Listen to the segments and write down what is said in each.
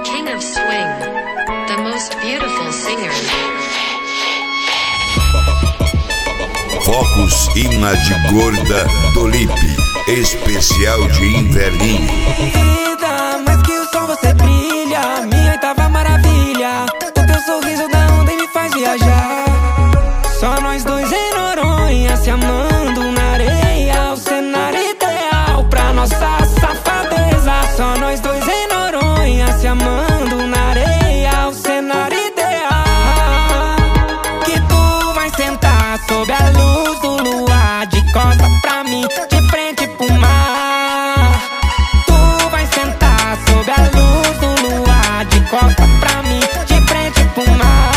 king of swing, the most beautiful singer. Focus Imna de Gorda do Lipe, especial de inverninho. Vida, mais que o sol você brilha, minha oitava maravilha. O teu sorriso dá onda e me faz viajar. Só nós dois em Noronha, se amando na areia. O cenário ideal pra nossa safadeza. Só nós dois em Noronha, se amando na areia. O cenário ideal. Que tu vai sentar sob a luz do luar, de costa pra mim, de frente pro mar. Tu vai sentar sob a luz do luar, de costa pra mim, de frente pro mar.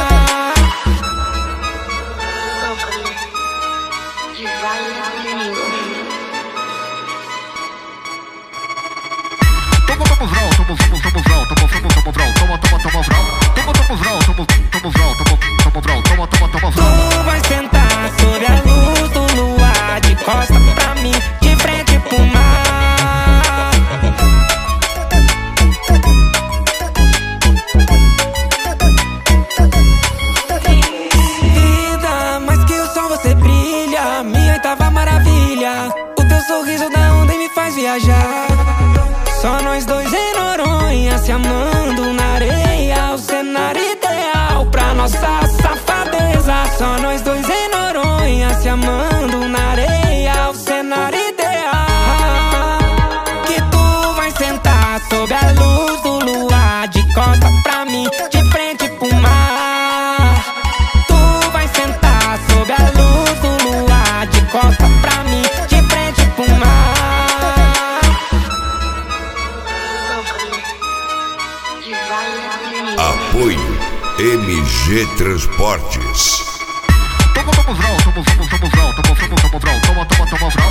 Tu vai sentar sob a luz do luar, de costa pra mim, de frente pro mar. Vida, mais que o sol você brilha, minha oitava maravilha. O teu sorriso dá onda e me faz viajar. Só nós dois em Noronha, se amando na areia. O cenário ideal pra nossa safadeza. Só nós dois em Noronha, se amando na areia. O cenário ideal. Que tu vai sentar sob a luz do luar, de costa pra mim, de frente pro mar. Tu vai sentar sob a luz do luar, de costa pra mim, de frente pro mar. Apoio MG Transportes. Toma,